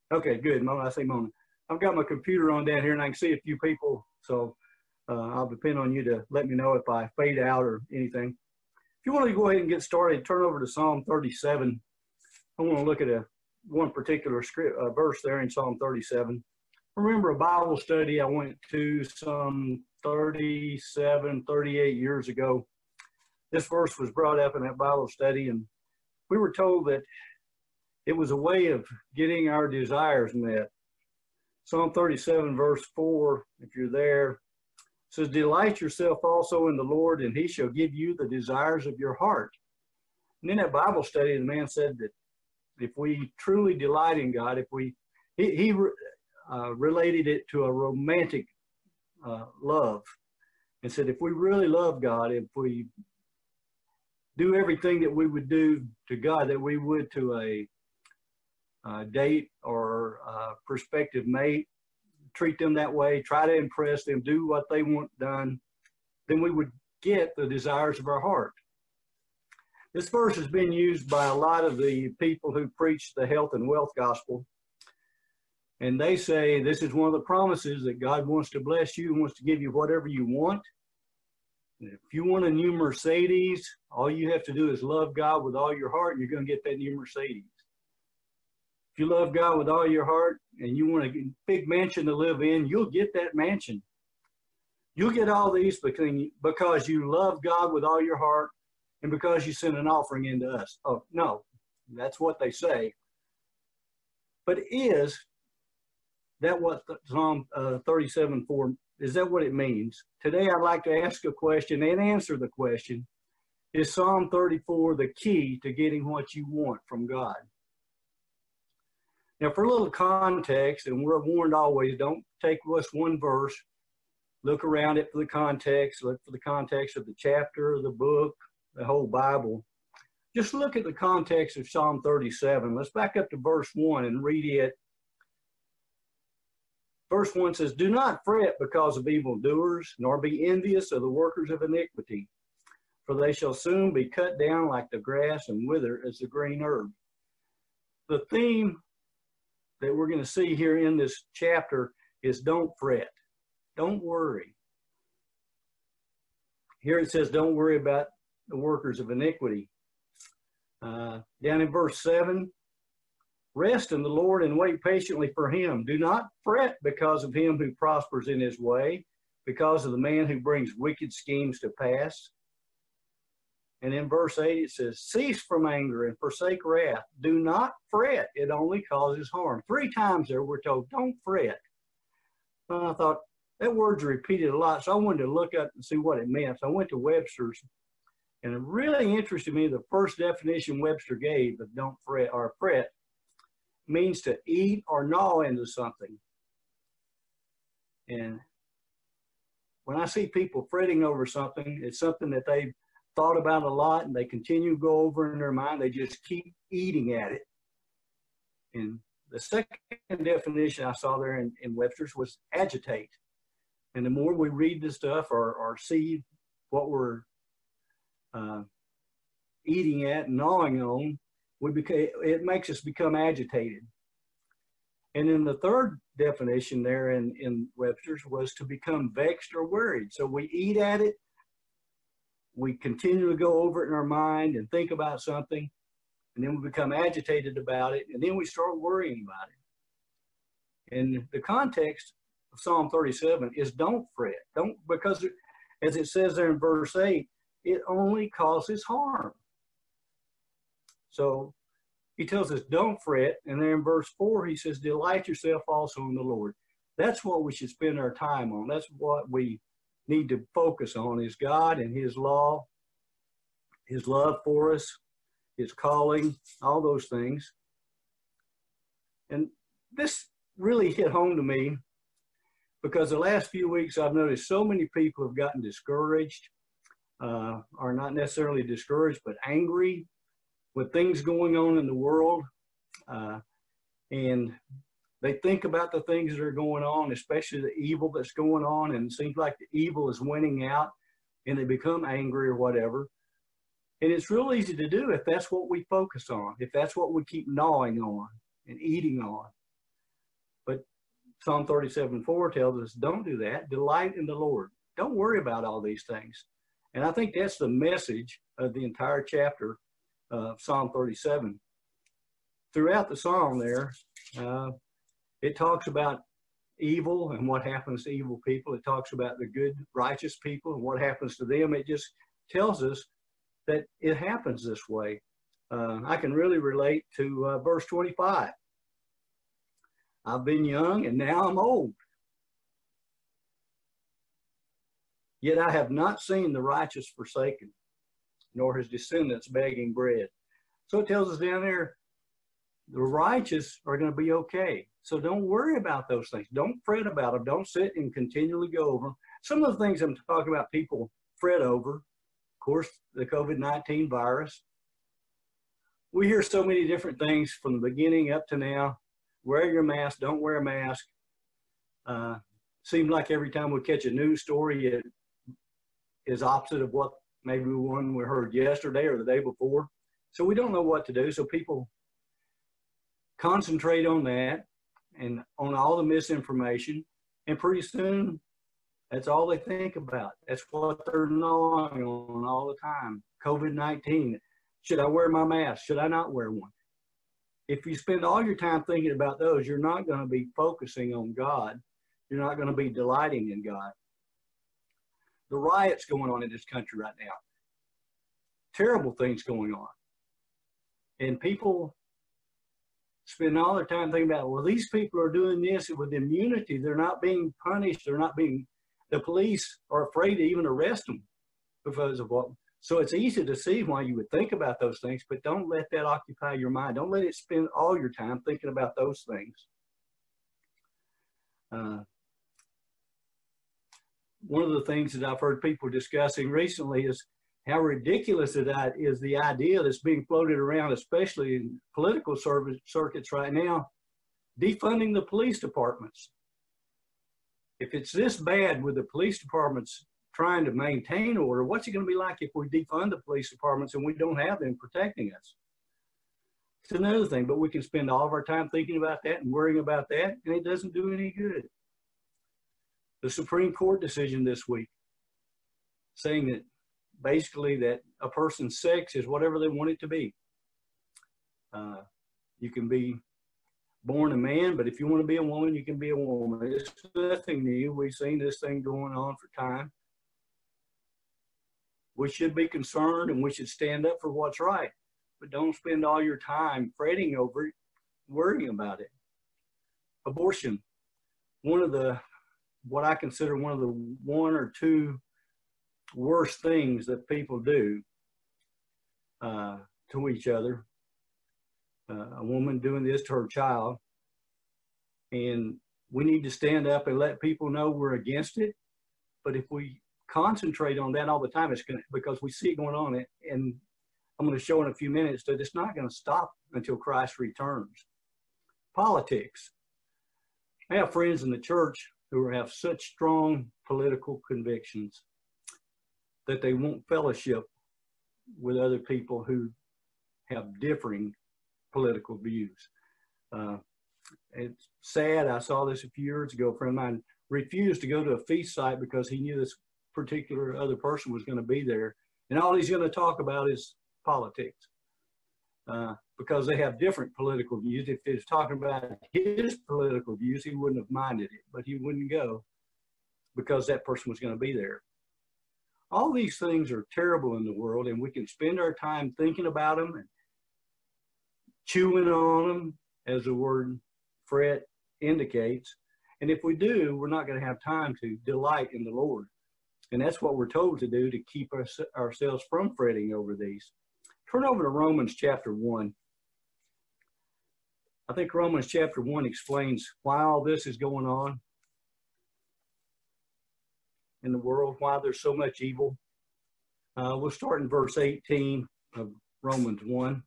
Okay, good. Mona, I say Mona. I've got my computer on down here and I can see a few people, so I'll depend on you to let me know if I fade out or anything. If you want to go ahead and get started, turn over to Psalm 37. I want to look at one particular verse there in Psalm 37. I remember a Bible study I went to some 37, 38 years ago. This verse was brought up in that Bible study, and we were told that it was a way of getting our desires met. Psalm 37, verse 4, if you're there, says, "Delight yourself also in the Lord, and he shall give you the desires of your heart." And in that Bible study, the man said that if we truly delight in God, he related it to a romantic love, and said if we really love God, if we do everything that we would do to God, that we would to a date or prospective mate, treat them that way, try to impress them, do what they want done, then we would get the desires of our heart. This verse has been used by a lot of the people who preach the health and wealth gospel. And they say this is one of the promises that God wants to bless you, wants to give you whatever you want. And if you want a new Mercedes, all you have to do is love God with all your heart, and you're going to get that new Mercedes. If you love God with all your heart and you want a big mansion to live in, you'll get that mansion. You'll get all these because you love God with all your heart and because you send an offering into us. Oh, no, that's what they say. But is that what Psalm 37:4, is that what it means? Today I'd like to ask a question and answer the question. Is Psalm 34 the key to getting what you want from God? Now, for a little context, and we're warned always, don't take just one verse, look around it for the context, look for the context of the chapter, the book, the whole Bible. Just look at the context of Psalm 37. Let's back up to verse 1 and read it. Verse 1 says, "Do not fret because of evildoers, nor be envious of the workers of iniquity, for they shall soon be cut down like the grass and wither as the green herb." The theme that we're going to see here in this chapter is don't fret. Don't worry. Here it says, don't worry about the workers of iniquity. Down in verse 7, "Rest in the Lord and wait patiently for him. Do not fret because of him who prospers in his way, because of the man who brings wicked schemes to pass." And in verse 8, it says, "Cease from anger and forsake wrath. Do not fret. It only causes harm." 3 times there we're told, don't fret. And I thought, that word's repeated a lot, so I wanted to look up and see what it meant. So I went to Webster's, and it really interested me, the first definition Webster gave of don't fret or fret means to eat or gnaw into something. And when I see people fretting over something, it's something that they've thought about a lot and they continue to go over in their mind. They just keep eating at it. And the second definition I saw there in Webster's was agitate. And the more we read this stuff or see what we're eating at and gnawing on, it makes us become agitated. And then the third definition there in Webster's was to become vexed or worried. So we eat at it, we continue to go over it in our mind and think about something, and then we become agitated about it, and then we start worrying about it. And the context of Psalm 37 is don't fret. Because as it says there in verse 8, it only causes harm. So he tells us don't fret, and then in verse 4 he says delight yourself also in the Lord. That's what we should spend our time on. That's what we need to focus on, is God and his law, his love for us, his calling, all those things. And this really hit home to me because the last few weeks I've noticed so many people have gotten discouraged, or not necessarily discouraged, but angry with things going on in the world. And they think about the things that are going on, especially the evil that's going on, and it seems like the evil is winning out, and they become angry or whatever. And it's real easy to do if that's what we focus on, if that's what we keep gnawing on and eating on. But Psalm 37:4 tells us, don't do that. Delight in the Lord. Don't worry about all these things. And I think that's the message of the entire chapter of Psalm 37. Throughout the psalm there, it talks about evil and what happens to evil people. It talks about the good, righteous people and what happens to them. It just tells us that it happens this way. I can really relate to verse 25. I've been young and now I'm old. Yet I have not seen the righteous forsaken, nor his descendants begging bread. So it tells us down there, the righteous are going to be okay. So don't worry about those things. Don't fret about them. Don't sit and continually go over them. Some of the things I'm talking about people fret over, of course, the COVID-19 virus. We hear so many different things from the beginning up to now. Wear your mask, don't wear a mask. Seems like every time we catch a news story, it is opposite of what maybe one we heard yesterday or the day before. So we don't know what to do. So people concentrate on that and on all the misinformation. And pretty soon, that's all they think about. That's what they're gnawing on all the time. COVID-19. Should I wear my mask? Should I not wear one? If you spend all your time thinking about those, you're not going to be focusing on God. You're not going to be delighting in God. The riots going on in this country right now. Terrible things going on. And people spend all their time thinking about, well, these people are doing this with immunity. They're not being punished. The police are afraid to even arrest them because of what. So it's easy to see why you would think about those things, but don't let that occupy your mind. Don't let it spend all your time thinking about those things. One of the things that I've heard people discussing recently is how ridiculous it is the idea that's being floated around, especially in political circuits right now, defunding the police departments. If it's this bad with the police departments trying to maintain order, what's it going to be like if we defund the police departments and we don't have them protecting us? It's another thing, but we can spend all of our time thinking about that and worrying about that, and it doesn't do any good. The Supreme Court decision this week saying that basically that a person's sex is whatever they want it to be. You can be born a man, but if you want to be a woman, you can be a woman. It's nothing new. We've seen this thing going on for time. We should be concerned and we should stand up for what's right, but don't spend all your time fretting over it, worrying about it. Abortion, what I consider one of the one or two worst things that people do to each other. A woman doing this to her child. And we need to stand up and let people know we're against it. But if we concentrate on that all the time, because we see it going on, and I'm going to show in a few minutes that it's not going to stop until Christ returns. Politics. I have friends in the church who have such strong political convictions that they won't fellowship with other people who have differing political views. It's sad. I saw this a few years ago. A friend of mine refused to go to a feast site because he knew this particular other person was going to be there. And all he's going to talk about is politics because they have different political views. If he was talking about his political views, he wouldn't have minded it, but he wouldn't go because that person was going to be there. All these things are terrible in the world, and we can spend our time thinking about them and chewing on them, as the word fret indicates. And if we do, we're not going to have time to delight in the Lord. And that's what we're told to do to keep ourselves from fretting over these. Turn over to Romans chapter 1. I think Romans chapter 1 explains why all this is going on in the world, why there's so much evil. We'll start in verse 18 of Romans 1.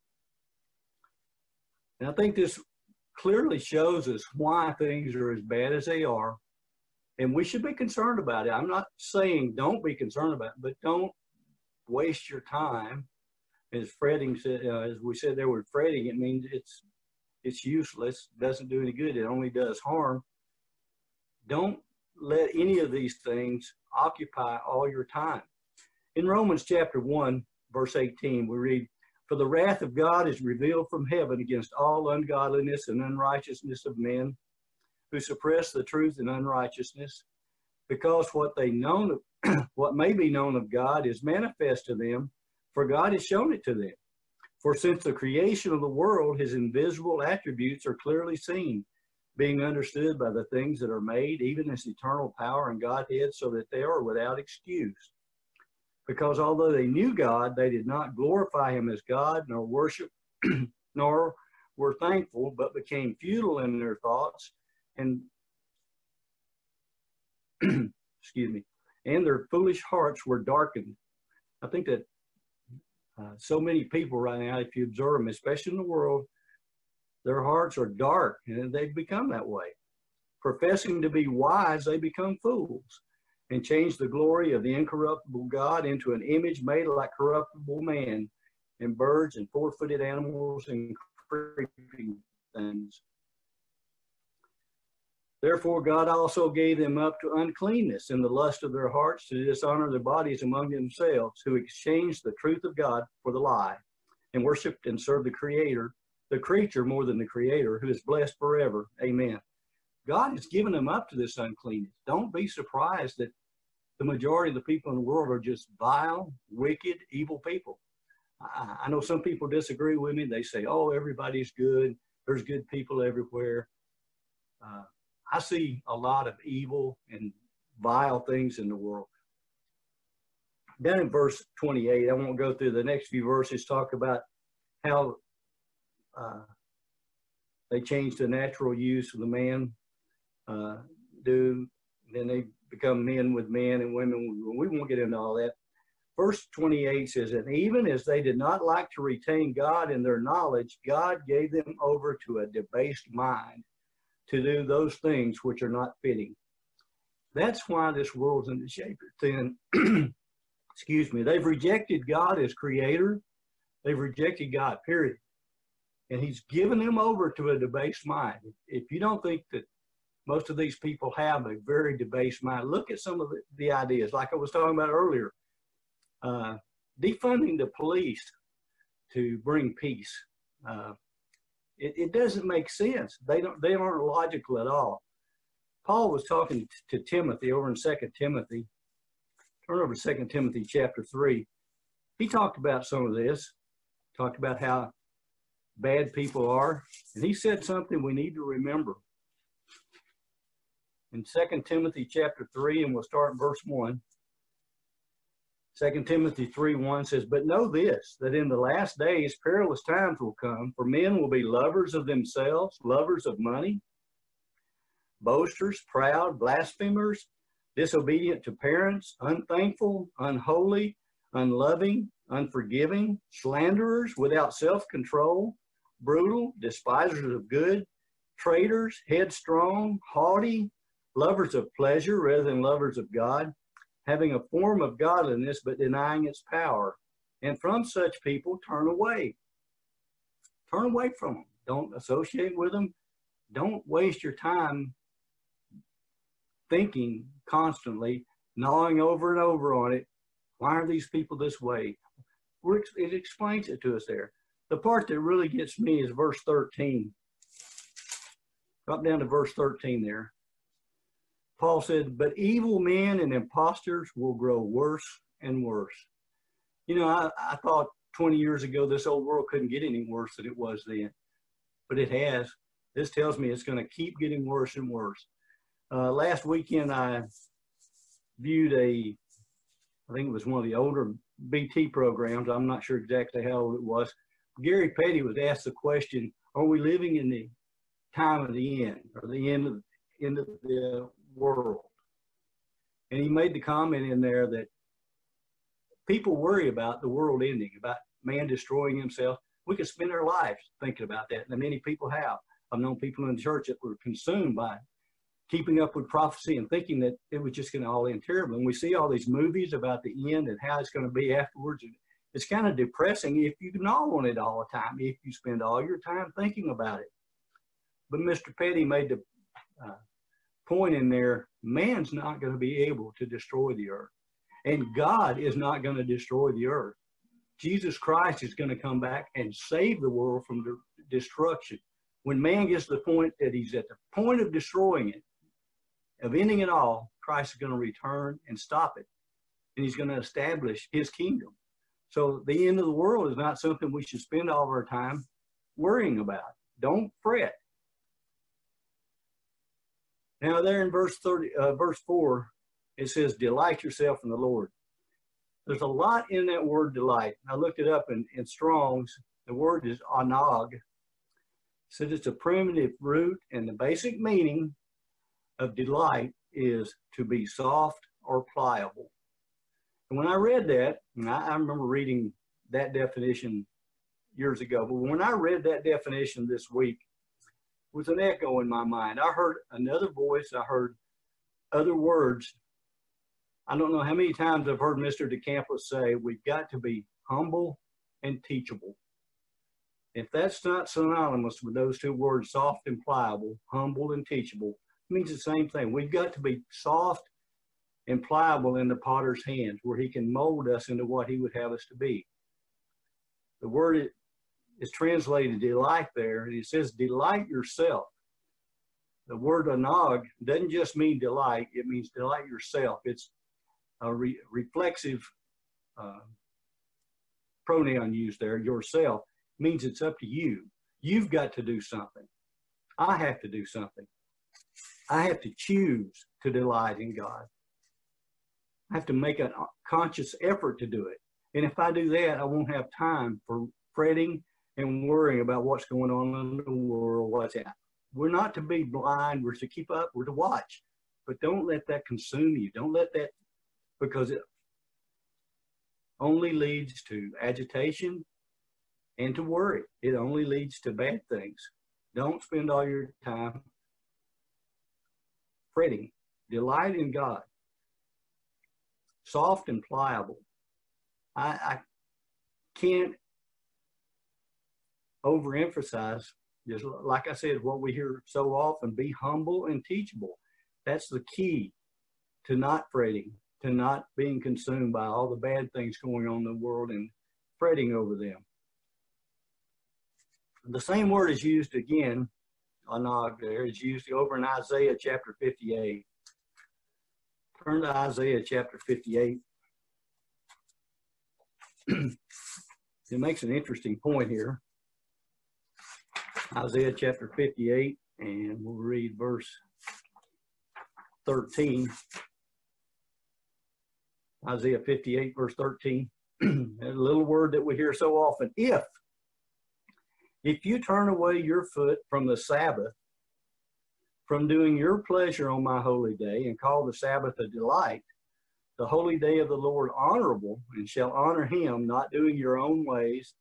And I think this clearly shows us why things are as bad as they are. And we should be concerned about it. I'm not saying don't be concerned about it, but don't waste your time. As fretting, as we said there with fretting, it means it's It's useless, doesn't do any good, it only does harm. Don't let any of these things occupy all your time. In Romans chapter 1, verse 18, we read, "For the wrath of God is revealed from heaven against all ungodliness and unrighteousness of men who suppress the truth in unrighteousness, because what may be known of God is manifest to them, for God has shown it to them. For since the creation of the world, his invisible attributes are clearly seen, being understood by the things that are made, even his eternal power and Godhead, so that they are without excuse. Because although they knew God, they did not glorify him as God, nor worship, nor were thankful, but became futile in their thoughts, and excuse me, and their foolish hearts were darkened." I think that so many people right now, if you observe them, especially in the world, their hearts are dark, and they've become that way. Professing to be wise, they become fools, and change the glory of the incorruptible God into an image made like corruptible man, and birds and four-footed animals and creeping things. Therefore God also gave them up to uncleanness in the lust of their hearts, to dishonor their bodies among themselves, who exchanged the truth of God for the lie, and worshiped and served the creature more than the Creator, who is blessed forever. Amen. God has given them up to this uncleanness. Don't be surprised that the majority of the people in the world are just vile, wicked, evil people. I know some people disagree with me. They say, oh, everybody's good. There's good people everywhere. I see a lot of evil and vile things in the world. Down in verse 28, I won't go through the next few verses, talk about how they change the natural use of the man, then they become men with men and women with women. We won't get into all that. Verse 28 says, "And even as they did not like to retain God in their knowledge, God gave them over to a debased mind to do those things which are not fitting." That's why this world's in the shape it's in. Excuse me. They've rejected God as creator. They've rejected God, period. And he's given them over to a debased mind. If you don't think that most of these people have a very debased mind, look at some of the ideas, like I was talking about earlier. Defunding the police to bring peace. It doesn't make sense. They aren't logical at all. Paul was talking to Timothy over in 2 Timothy. Turn over to 2 Timothy chapter 3. He talked about some of this, talked about how bad people are. And he said something we need to remember. In 2 Timothy chapter 3, and we'll start in verse 1. 2 Timothy 3:1 says, "But know this, that in the last days perilous times will come, for men will be lovers of themselves, lovers of money, boasters, proud, blasphemers, disobedient to parents, unthankful, unholy, unloving, unforgiving, slanderers, without self-control, brutal, despisers of good, traitors, headstrong, haughty, lovers of pleasure rather than lovers of God, having a form of godliness but denying its power. And from such people turn away." Turn away from them. Don't associate with them. Don't waste your time thinking constantly, gnawing over and over on it. Why are these people this way? It explains it to us there. The part that really gets me is verse 13. Drop down to verse 13 there. Paul said, "But evil men and impostors will grow worse and worse." You know, I thought 20 years ago this old world couldn't get any worse than it was then, but it has. This tells me it's going to keep getting worse and worse. Last weekend I viewed I think it was one of the older BT programs. I'm not sure exactly how old it was. Gary Petty was asked the question, are we living in the time of the end, or the end of the world? And he made the comment in there that people worry about the world ending, about man destroying himself. We could spend our lives thinking about that, and many people have. I've known people in the church that were consumed by keeping up with prophecy and thinking that it was just going to all end terribly. And we see all these movies about the end and how it's going to be afterwards. It's kind of depressing if you gnaw on it all the time, if you spend all your time thinking about it. But Mr. Petty made the point in there, man's not going to be able to destroy the earth. And God is not going to destroy the earth. Jesus Christ is going to come back and save the world from destruction. When man gets to the point that he's at the point of destroying it, of ending it all, Christ is going to return and stop it. And he's going to establish his kingdom. So the end of the world is not something we should spend all of our time worrying about. Don't fret. Now there in verse 4, it says, delight yourself in the Lord. There's a lot in that word delight. I looked it up in Strong's. The word is anag. It says it's a primitive root, and the basic meaning of delight is to be soft or pliable. And when I read that, and I remember reading that definition years ago, but when I read that definition this week, it was an echo in my mind. I heard another voice. I heard other words. I don't know how many times I've heard Mr. DeCampos say, we've got to be humble and teachable. If that's not synonymous with those two words, soft and pliable, humble and teachable, it means the same thing. We've got to be soft and pliable in the potter's hands, where he can mold us into what he would have us to be. The word is translated delight there, and it says delight yourself. The word anag doesn't just mean delight, it means delight yourself. It's a reflexive pronoun used there, yourself, means it's up to you. You've got to do something. I have to do something. I have to choose to delight in God. I have to make a conscious effort to do it. And if I do that, I won't have time for fretting and worrying about what's going on in the world, what's happening. We're not to be blind. We're to keep up. We're to watch. But don't let that consume you. Don't let that, because it only leads to agitation and to worry. It only leads to bad things. Don't spend all your time fretting. Delight in God. Soft and pliable. I can't overemphasize, just like I said, what we hear so often, be humble and teachable. That's the key to not fretting, to not being consumed by all the bad things going on in the world and fretting over them. The same word is used again, anag there, is used over in Isaiah chapter 58. Turn to Isaiah chapter 58. It makes an interesting point here. Isaiah chapter 58, and we'll read verse 13. Isaiah 58, verse 13. A little word that we hear so often. If you turn away your foot from the Sabbath, from doing your pleasure on my holy day, and call the Sabbath a delight, the holy day of the Lord honorable, and shall honor him, not doing your own ways,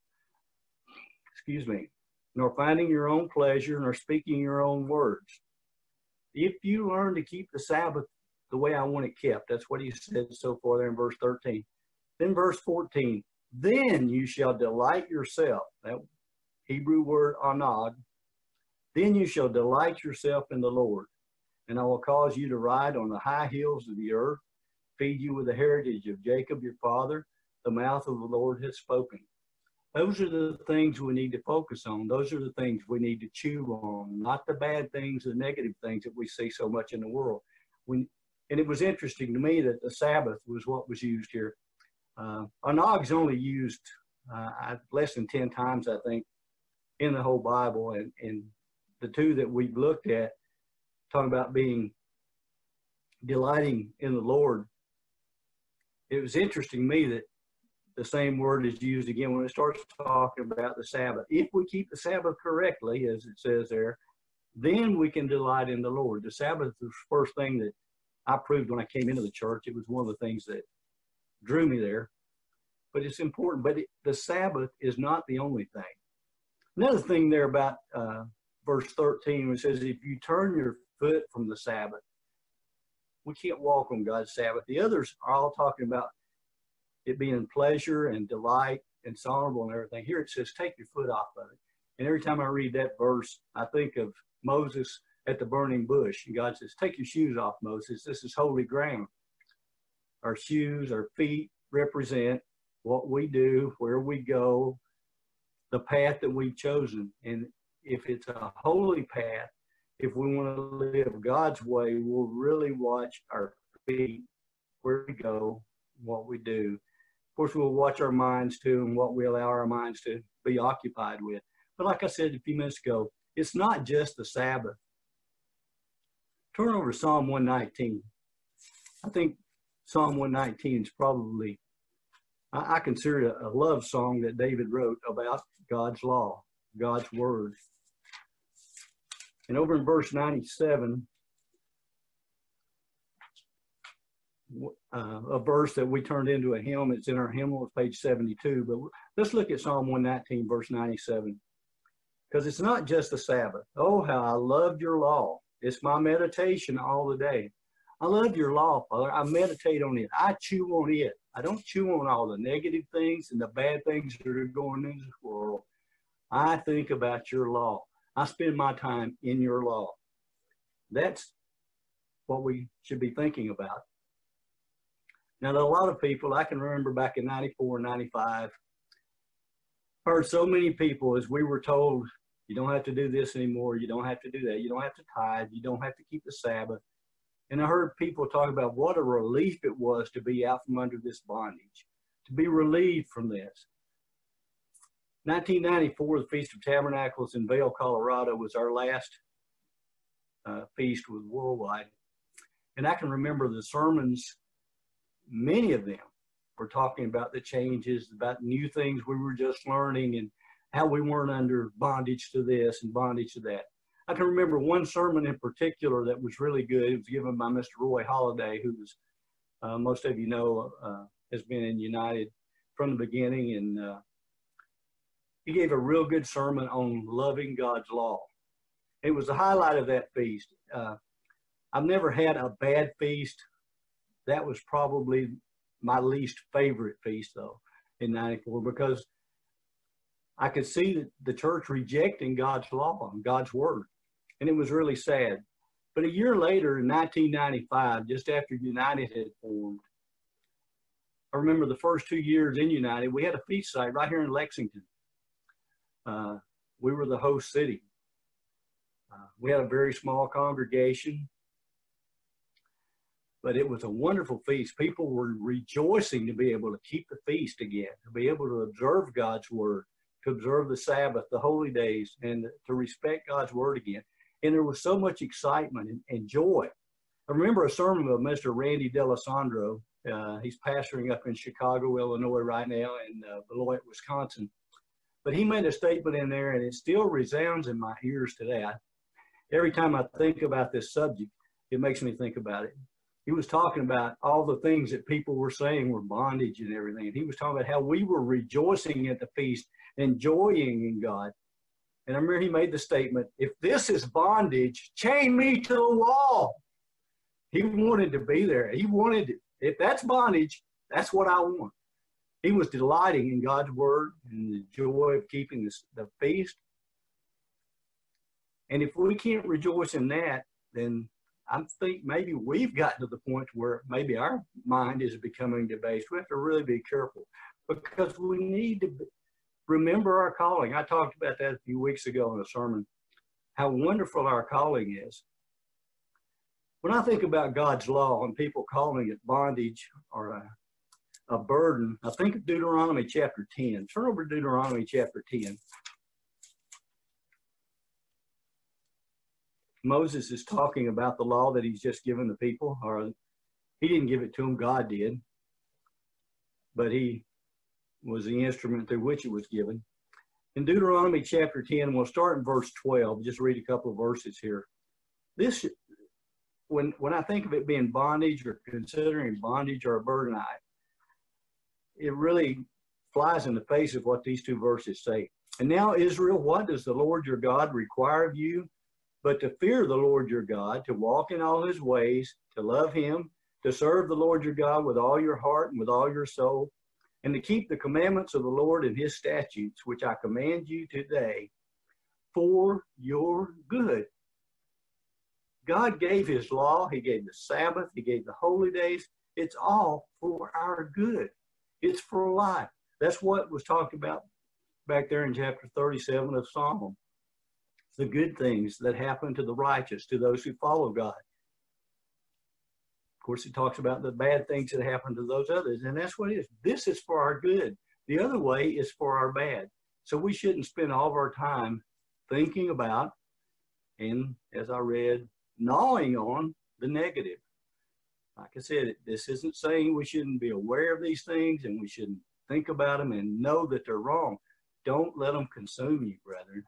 nor finding your own pleasure, nor speaking your own words. If you learn to keep the Sabbath the way I want it kept, that's what he said so far there in verse 13. Then verse 14, then you shall delight yourself, that Hebrew word anag, then you shall delight yourself in the Lord, and I will cause you to ride on the high hills of the earth, feed you with the heritage of Jacob your father, the mouth of the Lord has spoken. Those are the things we need to focus on. Those are the things we need to chew on, not the bad things, the negative things that we see so much in the world. And it was interesting to me that the Sabbath was what was used here. Anag's only used less than 10 times, I think, in the whole Bible. And the two that we've looked at, talking about delighting in the Lord, it was interesting to me that the same word is used again when it starts talking about the Sabbath. If we keep the Sabbath correctly, as it says there, then we can delight in the Lord. The Sabbath is the first thing that I proved when I came into the church. It was one of the things that drew me there. But it's important. But the Sabbath is not the only thing. Another thing there about verse 13, which says, if you turn your foot from the Sabbath, we can't walk on God's Sabbath. The others are all talking about it being pleasure and delight and honorable and everything. Here it says, take your foot off of it. And every time I read that verse, I think of Moses at the burning bush. And God says, take your shoes off, Moses. This is holy ground. Our shoes, our feet represent what we do, where we go, the path that we've chosen. And if it's a holy path, if we want to live God's way, we'll really watch our feet, where we go, what we do. Of course, we'll watch our minds too, and what we allow our minds to be occupied with. But like I said a few minutes ago, it's not just the Sabbath. Turn over to Psalm 119. I think Psalm 119 is probably, I consider it a love song that David wrote about God's law, God's word. And over in verse 97, a verse that we turned into a hymn, it's in our hymnal, it's page 72. But let's look at Psalm 119, verse 97. Because it's not just the Sabbath. Oh, how I loved your law. It's my meditation all the day. I love your law, Father. I meditate on it. I chew on it. I don't chew on all the negative things and the bad things that are going in this world. I think about your law. I spend my time in your law. That's what we should be thinking about. Now, a lot of people, I can remember back in 94, 95, heard so many people as we were told, you don't have to do this anymore. You don't have to do that. You don't have to tithe. You don't have to keep the Sabbath. And I heard people talk about what a relief it was to be out from under this bondage, to be relieved from this. 1994, the Feast of Tabernacles in Vail, Colorado was our last feast with Worldwide. And I can remember the sermons, many of them were talking about the changes, about new things we were just learning and how we weren't under bondage to this and bondage to that. I can remember one sermon in particular that was really good. It was given by Mr. Roy Holliday, who was, most of you know, has been in United from the beginning. And he gave a real good sermon on loving God's law. It was the highlight of that feast. I've never had a bad feast. That was probably my least favorite feast, though, in 94, because I could see the church rejecting God's law and God's word. And it was really sad. But a year later, in 1995, just after United had formed, I remember the first 2 years in United, we had a feast site right here in Lexington. We were the host city. We had a very small congregation, but it was a wonderful feast. People were rejoicing to be able to keep the feast again, to be able to observe God's word, to observe the Sabbath, the holy days, and to respect God's word again. And there was so much excitement and joy. I remember a sermon of Mr. Randy D'Alessandro. He's pastoring up in Chicago, Illinois right now, and Beloit, Wisconsin. But he made a statement in there, and it still resounds in my ears today. Every time I think about this subject, it makes me think about it. He was talking about all the things that people were saying were bondage and everything. And he was talking about how we were rejoicing at the feast, enjoying in God. And I remember he made the statement, if this is bondage, chain me to the wall. He wanted to be there. He wanted it. If that's bondage, that's what I want. He was delighting in God's word and the joy of keeping the feast. And if we can't rejoice in that, then I think maybe we've gotten to the point where maybe our mind is becoming debased. We have to really be careful because we need to remember our calling. I talked about that a few weeks ago in a sermon, how wonderful our calling is. When I think about God's law and people calling it bondage or a burden, I think of Deuteronomy chapter 10. Turn over to Deuteronomy chapter 10. Moses is talking about the law that he's just given the people, or he didn't give it to them, God did, but he was the instrument through which it was given. In Deuteronomy chapter 10, we'll start in verse 12, just read a couple of verses here. This, when I think of it being bondage or considering bondage or a burden, it really flies in the face of what these two verses say. And now, Israel, what does the Lord your God require of you? But to fear the Lord your God, to walk in all his ways, to love him, to serve the Lord your God with all your heart and with all your soul, and to keep the commandments of the Lord and his statutes, which I command you today for your good. God gave his law. He gave the Sabbath. He gave the holy days. It's all for our good. It's for life. That's what was talked about back there in chapter 37 of Psalm. The good things that happen to the righteous, to those who follow God. Of course, it talks about the bad things that happen to those others, and that's what it is. This is for our good. The other way is for our bad. So we shouldn't spend all of our time thinking about, and as I read, gnawing on the negative. Like I said, this isn't saying we shouldn't be aware of these things and we shouldn't think about them and know that they're wrong. Don't let them consume you, brethren.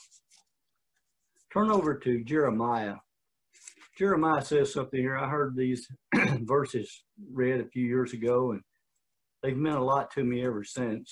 Turn over to Jeremiah. Jeremiah says something here. I heard these verses read a few years ago, and they've meant a lot to me ever since.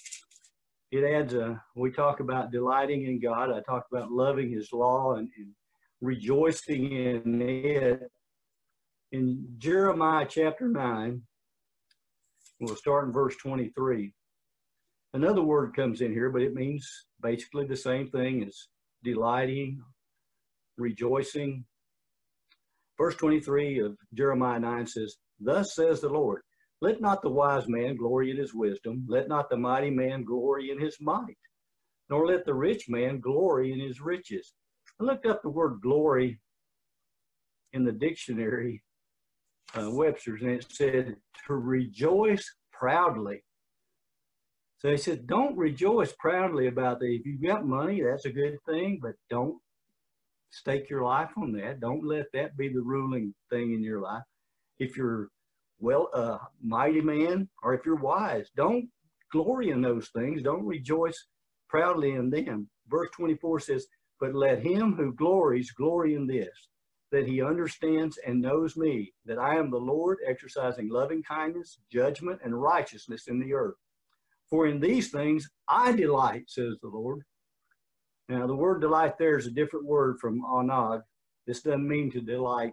It adds we talk about delighting in God. I talk about loving his law and rejoicing in it. In Jeremiah chapter 9, we'll start in verse 23. Another word comes in here, but it means basically the same thing as delighting, rejoicing. Verse 23 of Jeremiah 9 says, "Thus says the Lord, let not the wise man glory in his wisdom, let not the mighty man glory in his might, nor let the rich man glory in his riches." I looked up the word glory in the dictionary, Webster's, and it said to rejoice proudly. So he said, don't rejoice proudly about that. If you've got money, that's a good thing, but don't stake your life on that. Don't let that be the ruling thing in your life. If you're mighty man, or if you're wise, don't glory in those things. Don't rejoice proudly in them. Verse 24 says, "But let him who glories glory in this, that he understands and knows me, that I am the Lord, exercising loving kindness, judgment, and righteousness in the earth. For in these things I delight, says the Lord." Now, the word delight there is a different word from onag. This doesn't mean to delight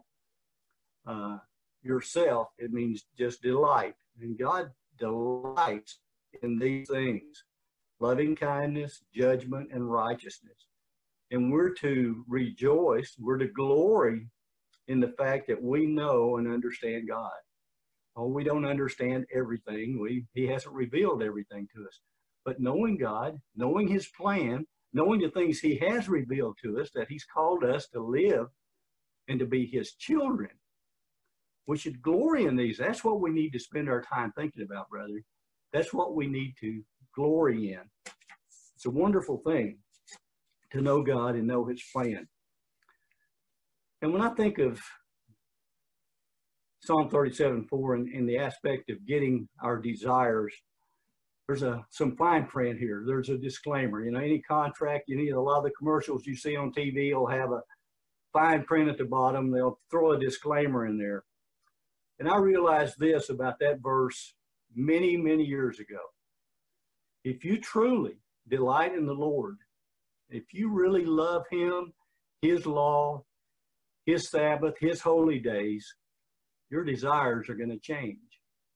yourself. It means just delight. And God delights in these things: loving kindness, judgment, and righteousness. And we're to rejoice, we're to glory in the fact that we know and understand God. Oh, we don't understand everything. He hasn't revealed everything to us. But knowing God, knowing his plan, knowing the things he has revealed to us, that he's called us to live and to be his children, we should glory in these. That's what we need to spend our time thinking about, brother. That's what we need to glory in. It's a wonderful thing to know God and know his plan. And when I think of Psalm 37:4 and the aspect of getting our desires, there's some fine print here. There's a disclaimer. You know, any contract, a lot of the commercials you see on TV will have a fine print at the bottom. They'll throw a disclaimer in there. And I realized this about that verse many, many years ago. If you truly delight in the Lord, if you really love him, his law, his Sabbath, his holy days, your desires are going to change.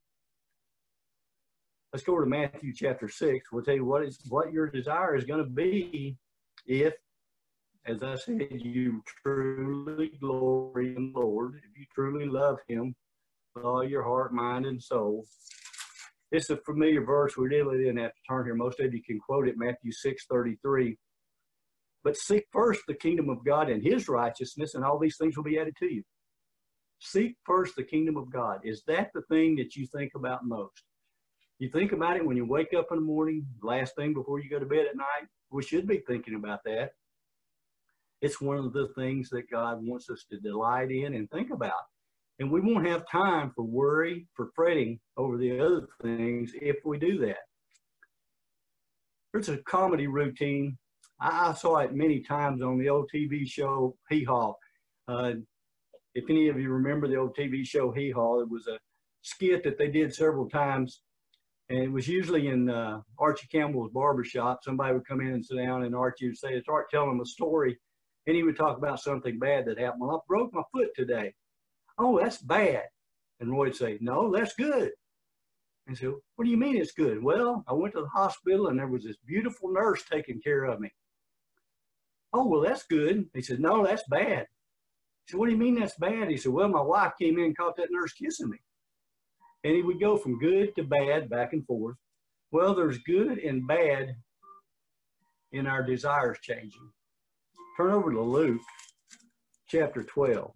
Let's go to Matthew chapter 6. We'll tell you what your desire is going to be if, as I said, you truly glory in the Lord, if you truly love him with all your heart, mind, and soul. It's a familiar verse. We really didn't have to turn here. Most of you can quote it, Matthew 6:33. But seek first the kingdom of God and his righteousness, and all these things will be added to you. Seek first the kingdom of God. Is that the thing that you think about most? You think about it when you wake up in the morning, last thing before you go to bed at night? We should be thinking about that. It's one of the things that God wants us to delight in and think about. And we won't have time for worry, for fretting over the other things if we do that. There's a comedy routine. I saw it many times on the old TV show Hee Haw. If any of you remember the old TV show Hee Haw, it was a skit that they did several times. And it was usually in Archie Campbell's barbershop. Somebody would come in and sit down, and Archie would say, start telling them a story. And he would talk about something bad that happened. Well, I broke my foot today. Oh, that's bad. And Roy would say, no, that's good. And so, what do you mean it's good? Well, I went to the hospital and there was this beautiful nurse taking care of me. Oh, well, that's good. He said, no, that's bad. He said, what do you mean that's bad? He said, well, my wife came in and caught that nurse kissing me. And he would go from good to bad, back and forth. Well, there's good and bad in our desires changing. Turn over to Luke chapter 12.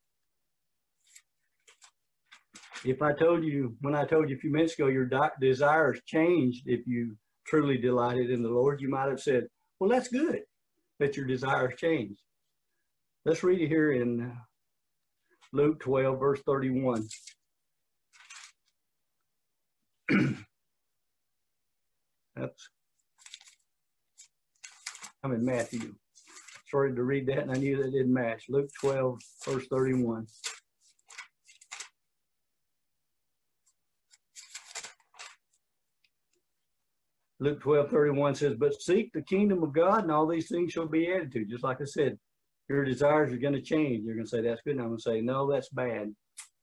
If I told you, when I told you a few minutes ago, your desires changed if you truly delighted in the Lord, you might have said, well, that's good that your desires changed. Let's read it here in Luke 12, verse 31. I'm in Matthew. Started to read that and I knew that didn't match. Luke 12, verse 31. Luke 12:31 says, but seek the kingdom of God and all these things shall be added to you. Just like I said, your desires are going to change. You're going to say, that's good. And I'm going to say, no, that's bad.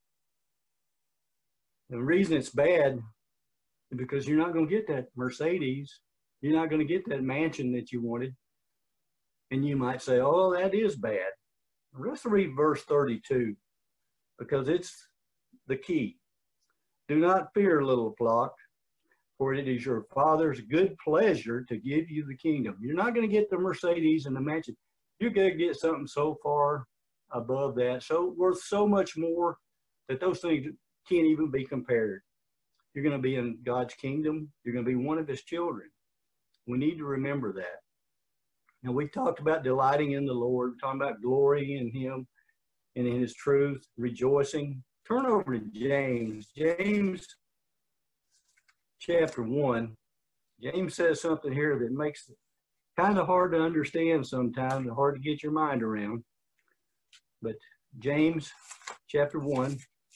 The reason it's bad is because you're not going to get that Mercedes. You're not going to get that mansion that you wanted. And you might say, oh, that is bad. Let's read verse 32 because it's the key. Do not fear, little flock, for it is your Father's good pleasure to give you the kingdom. You're not going to get the Mercedes and the mansion. You're going to get something so far above that, so worth so much more that those things can't even be compared. You're going to be in God's kingdom. You're going to be one of his children. We need to remember that. Now, we talked about delighting in the Lord, talking about glorying in him and in his truth, rejoicing. Turn over to James. James chapter 1. James says something here that makes it kind of hard to understand sometimes and hard to get your mind around. But James chapter 1,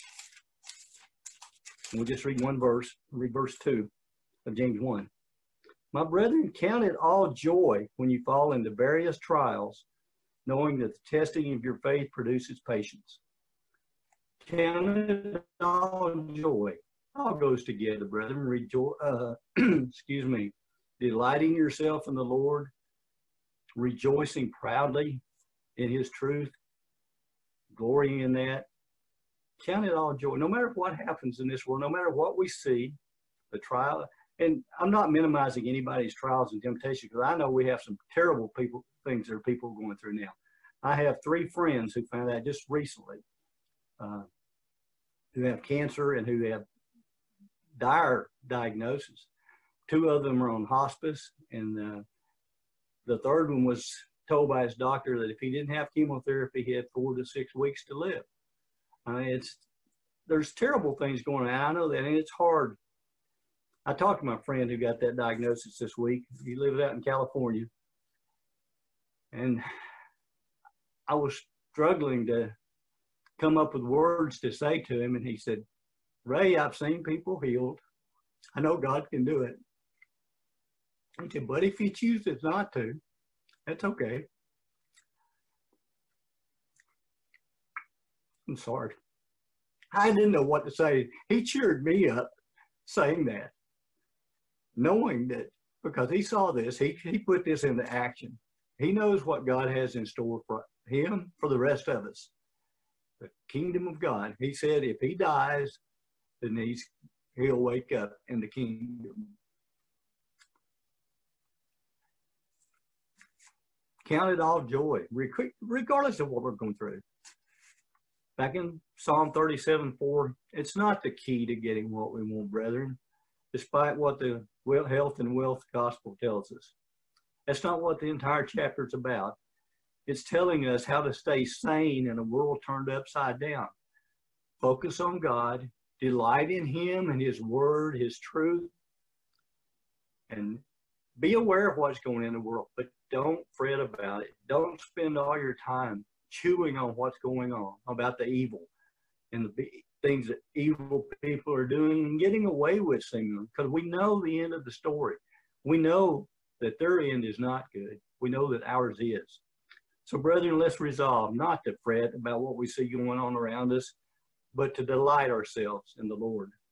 we'll just read one verse, read verse 2 of James 1. My brethren, count it all joy when you fall into various trials, knowing that the testing of your faith produces patience. Count it all joy. All goes together, brethren. Excuse me. Delighting yourself in the Lord, rejoicing proudly in his truth, glorying in that. Count it all joy. No matter what happens in this world, no matter what we see, the trial. And I'm not minimizing anybody's trials and temptations because I know we have some terrible things that people are going through now. I have 3 friends who found out just recently who have cancer and who have dire diagnosis. 2 of them are on hospice, and the third one was told by his doctor that if he didn't have chemotherapy, he had 4 to 6 weeks to live. I mean, there's terrible things going on. I know that, and it's hard. I talked to my friend who got that diagnosis this week. He lives out in California. And I was struggling to come up with words to say to him. And he said, Ray, I've seen people healed. I know God can do it. He said, but if he chooses not to, that's okay. I'm sorry. I didn't know what to say. He cheered me up saying that, knowing that because he saw this, he put this into action. He knows what God has in store for him, for the rest of us. The kingdom of God. He said if he dies, then he'll wake up in the kingdom. Count it all joy, regardless of what we're going through. Back in Psalm 37:4, it's not the key to getting what we want, brethren, despite what the health and wealth gospel tells us. That's not what the entire chapter is about. It's telling us how to stay sane in a world turned upside down. Focus on God, delight in him and his word, his truth, and be aware of what's going on in the world, but don't fret about it. Don't spend all your time chewing on what's going on, about the evil and the things that evil people are doing and getting away with seemingly, because we know the end of the story. We know that their end is not good. We know that ours is. So, brethren, let's resolve not to fret about what we see going on around us, but to delight ourselves in the Lord.